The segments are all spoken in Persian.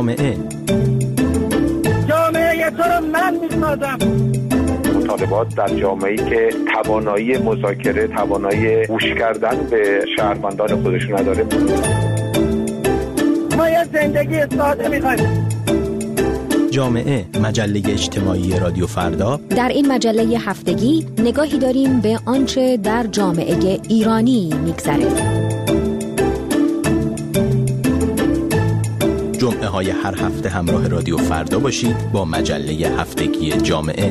جامعه تو رو من می‌سازم. مطالبات در جامعه‌ای که توانایی مذاکره، توانایی گوش کردن به شهروندان خودشون نداره. ما یه زندگی ساده می‌خوایم. جامعه، مجله اجتماعی رادیو فردا. در این مجله هفتگی نگاهی داریم به آنچه در جامعه ایرانی می‌گذره. جمعه های هر هفته همراه رادیو فردا باشید با مجله هفتگی جامعه.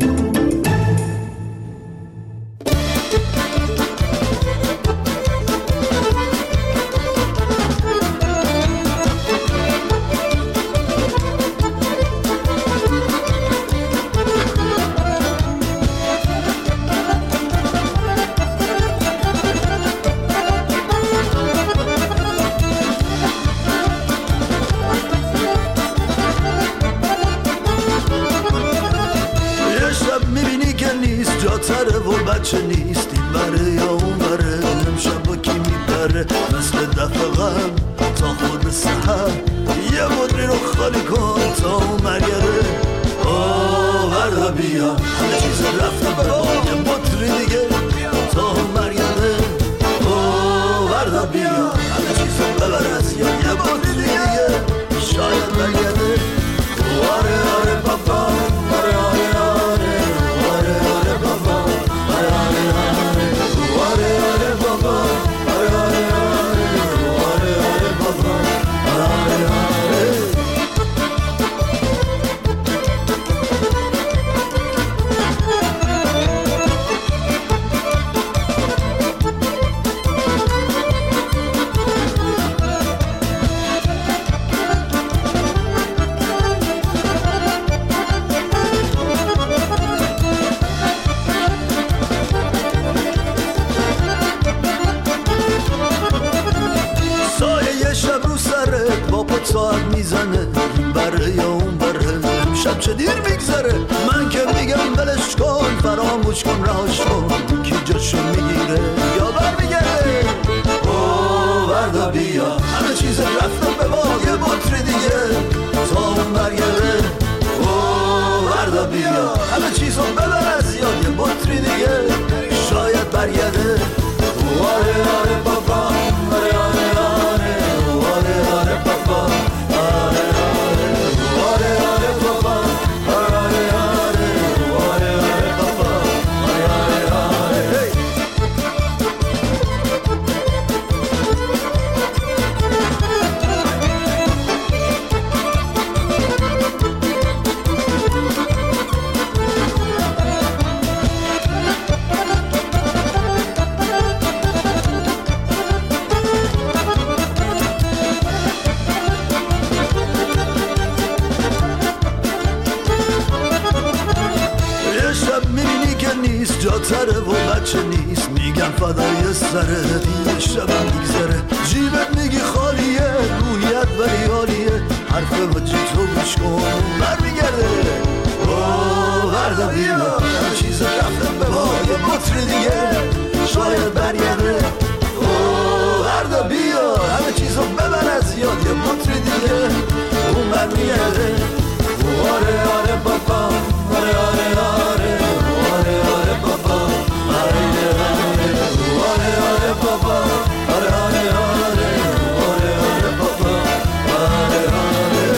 بچه نیست این بره یا اون بره، امشب با کی میبره مثل دفعه غم تا خود سحر، یه مدری رو خالی کن تا اون مرگره. وردا بیا همه چیز رفته برا یه مدری دیگه تا اون مرگره. وردا بیا همه چیز ببر از یا یه مدری دیگه شاید مرگره. آره آره بابا، آره آره آره، آره آره بابا، آره آره آره، آره آره بابا، آره آره آره، آره آره بابا، آره آره. ساعت میزنه این بره یا اون بره، شب چه دیر میگذره. من که میگم بلش کن، فراموش کن، رهاش کن، کی جاشو میگیره یا برمیگرده. وردا بیا همه چیز رفته به ما یه بطری دیگه تا اون برگرده. وردا بیا همه چیزو ببر از یاد یه بطری دیگه شاید برگرده. آره آره بابا، آره آره آره، آره آره بابا، آره آره، آره آره بابا، آره آره آره، آره آره بابا، آره آره آره. جاتره و بچه نیست، میگم فدای سره دیگه شبم میگذره. جیبت میگی خالیه، رویت ولی عالیه، حرف وجه تو گوش کن برمیگرده. وردا بیا همه چیز رفتن به ما یه بطری دیگه شاید برگرده. وردا بیا همه چیزو ببر از یاد یه بطری دیگه اون برمیگرده. آره آره بابا، آره آره آره، آره آره بابا، آره آره، آره آره بابا، آره آره آره، آره آره بابا، آره آره.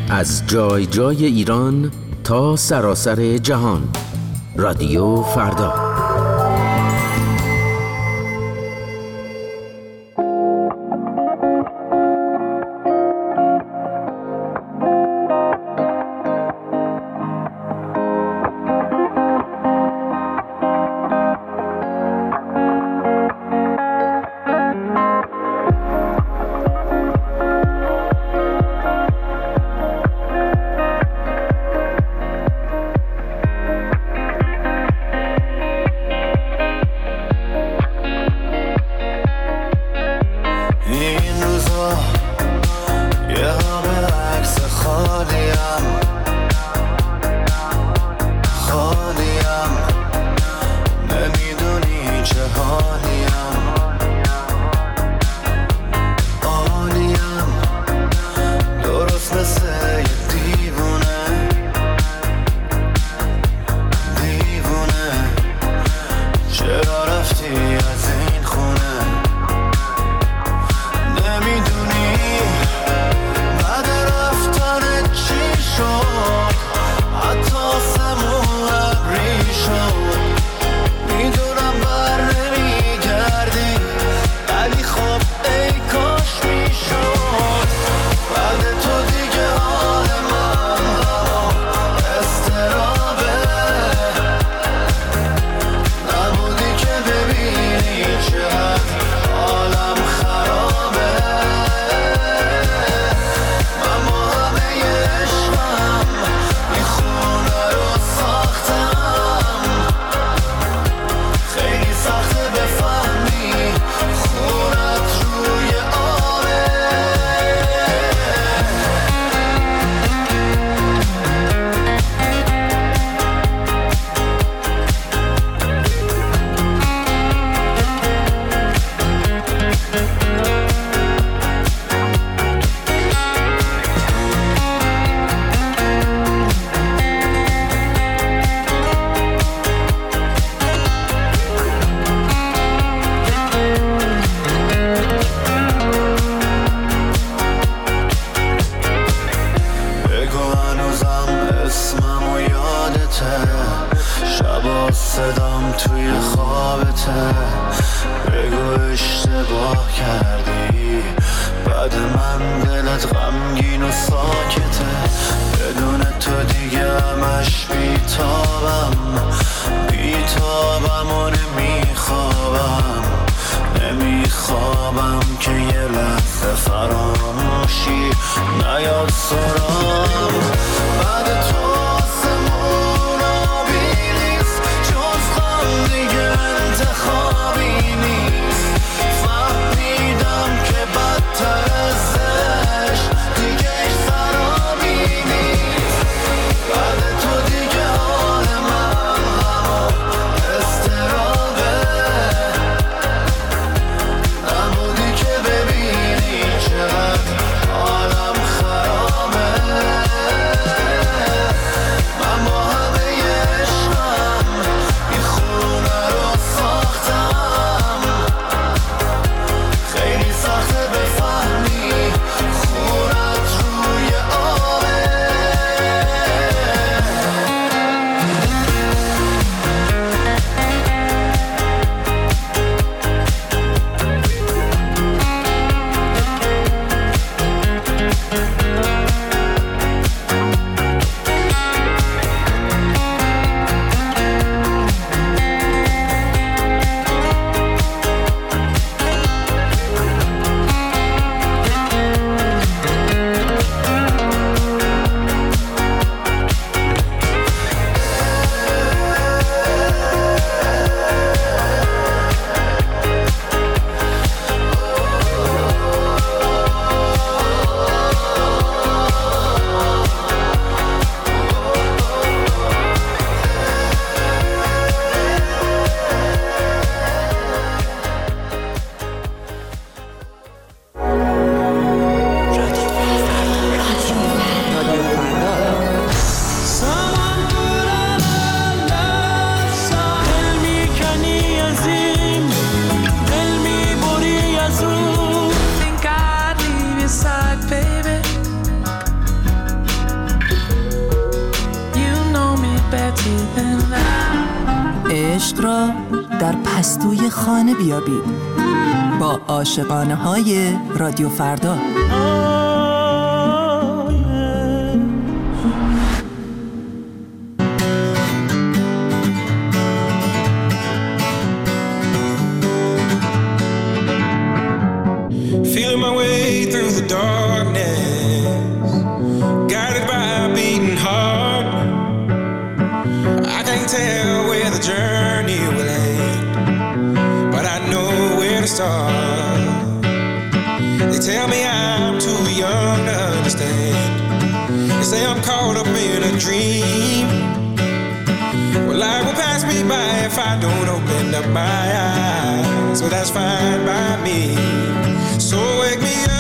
از جای جای ایران تا سراسر جهان. رادیو فردا. صدام توی خوابته، بگو اشتباه کردی، بعد من دلت غمگین و ساکته، بدون تو دیگه همش بیتابم و نمیخوابم که یه لحظه فراموشی نیاد سرام. بعد تو آسمون آبی نیست، جز غم دیگه انتخابی نیست، فهمیدم که بدتر ازش دیگه ایش سرابی نیست. بعد تو دیگه حال من همون استرابه، نبودی که ببینی چقدر حالم خرابه. عشق را در پستوی خانه بیابید با عاشقانه های رادیو فردا. Feeling my way through the darkness, guided by a beating heart. I can't tell where the journey will end, but I know where to start. They tell me I'm too young to understand. They say I'm caught up in a dream. Well, life will pass me by if I don't open up my eyes. So that's fine by me. So wake me up